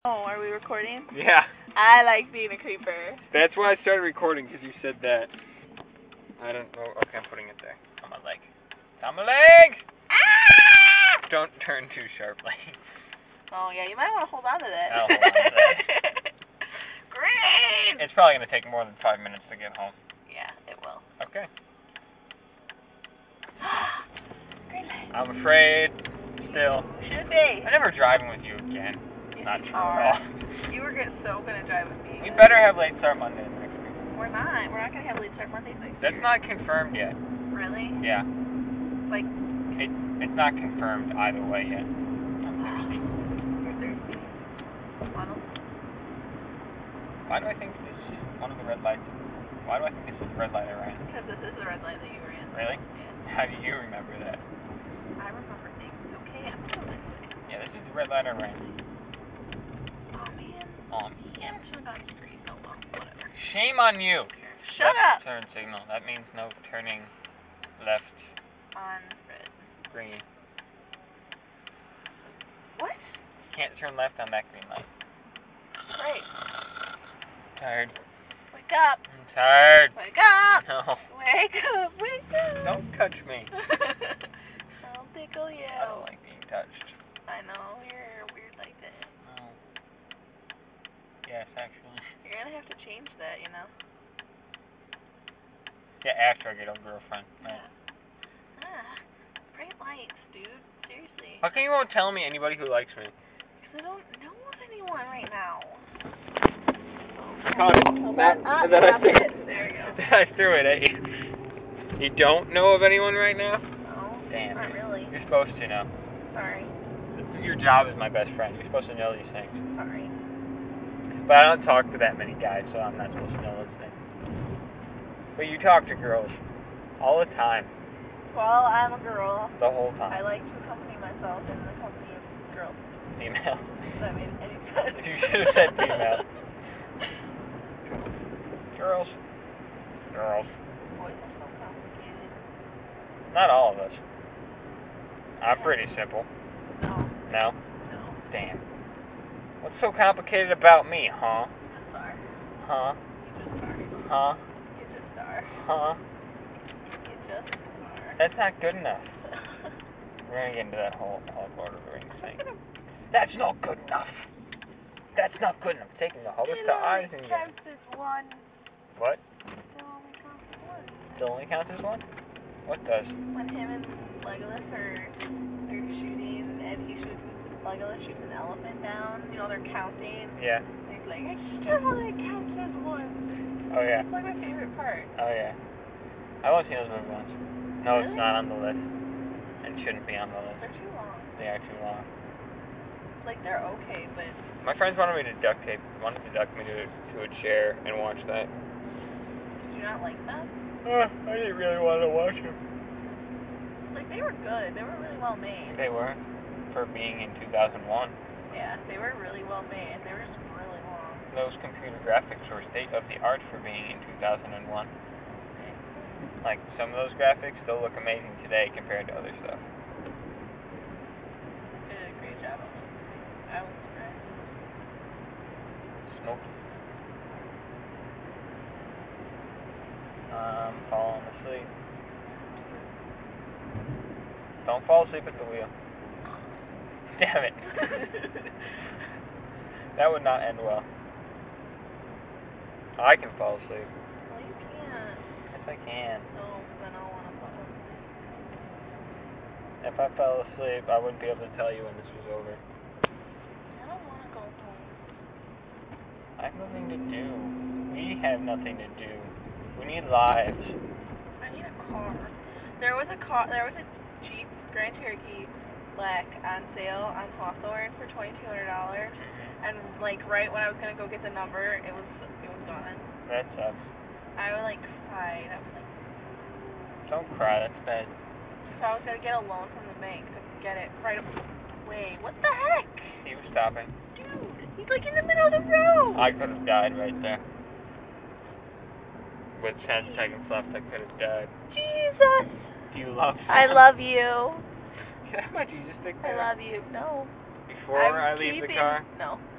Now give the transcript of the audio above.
Oh, are we recording? Yeah. I like being a creeper. That's why I started recording, because you said that. I don't know. Okay, I'm putting it there. On my leg. On my leg! Ah! Don't turn too sharply. Oh, yeah, you might want to hold on to that. I'll hold on to that. Green! It's probably going to take more than 5 minutes to get home. Yeah, it will. Okay. Green light. I'm afraid, still. Should be. I'm never driving with you again. Yes, Not you true are. at all. You were so going to drive with me. We better have late start Monday next week. We're not. We're not going to have late start Mondays next That's year. not confirmed yet. Really? Yeah. Like, It's not confirmed either way yet. I'm thirsty. you're thirsty. Wanna? Why do I think this is one of the red lights? Why do I think this is the red light I ran? Because this is the red light that you were in. Really? Yeah. How do you remember that? I remember things. Okay, I'm going to say. Yeah, this is the red light I ran. Oh, man. Oh, Yeah, turned on the screen. Oh, well, whatever. shame on you! Shut left up! Turn signal. That means no turning left, On red. green. What? Can't turn left on that green light. Right. Tired. Wake up! I'm tired. Wake up! No. Wake up! Wake up! Don't touch me. I'll tickle you. I don't like being touched. I know, you're weird like that. No. Yes, actually. You're gonna have to change that, you know? Yeah, after I get a girlfriend. Right. Yeah. Ah, bright lights, dude. Seriously. How come you won't tell me anybody who likes me? Because I don't know of anyone right now. Caught it. Oh, That- up, that I up threw- it. There you go. I threw it at you. You don't know of anyone right now? No, Damn. not really. You're supposed to know. Sorry. Your job is my best friend. You're supposed to know these things. Sorry. But I don't talk to that many guys, so I'm not supposed to know those things. But you talk to girls all the time, Well, I'm a girl. the whole time. I like to accompany myself in the company of girls. Female. Does that make any sense? You should have said female. Girls. Girls. Boys are so complicated. Not all of us. I'm pretty simple. No. No? No. Damn. What's so complicated about me, huh? You just are. Huh? You just are. Huh? You just are. Huh? You just are. That's not good enough. We're gonna get into that whole Lord of the Rings thing. That's not good enough. That's not good enough. Taking the hobbits to eyes and you. counts as one. What? It only counts as one. Still only counts as one? What does? When him and Legolas are shooting, and Legolas shoots an elephant down, you know, they're counting. Yeah. And he's like, it still only counts as one. Oh yeah. It's like my favorite part. Oh yeah. I've only seen those movies once. No, Really? it's not on the list. And shouldn't be on the list. They're too long. They are too long. Like, they're okay, but My friends wanted me to duct me to a chair and watch that. did you not like them? I didn't really want to watch them. Like, they were good. They were really well made. They were, for being in 2001. Yeah, they were really well made. They were just really long. Those computer graphics were state of the art for being in 2001. Like, some of those graphics still look amazing today compared to other stuff. They did a great job on it. I was impressed. Smoky. I'm falling asleep. Don't fall asleep at the wheel. Damn it. That would not end well. I can fall asleep. Well, you can't. Yes, I can. No, then I'll want to fall asleep. If I fell asleep, I wouldn't be able to tell you when this was over. I don't want to go home. I have nothing to do. We have nothing to do. We need lives. I need a car. There was a Jeep Grand Cherokee Black on sale on Hawthorne for $2,200, and like right when I was gonna go get the number, it was gone. That sucks. I was like cried. I was like, Don't cry, that's bad. so I was gonna get a loan from the bank to get it right away. What the heck? He was stopping. Dude, he's like in the middle of the road. I could have died right there. With 10 seconds left, I could have died. Jesus. Do you love me? I love you. Can I have my Jesus stick I there? love you. No. Before I'm I leave the keeping- car? No.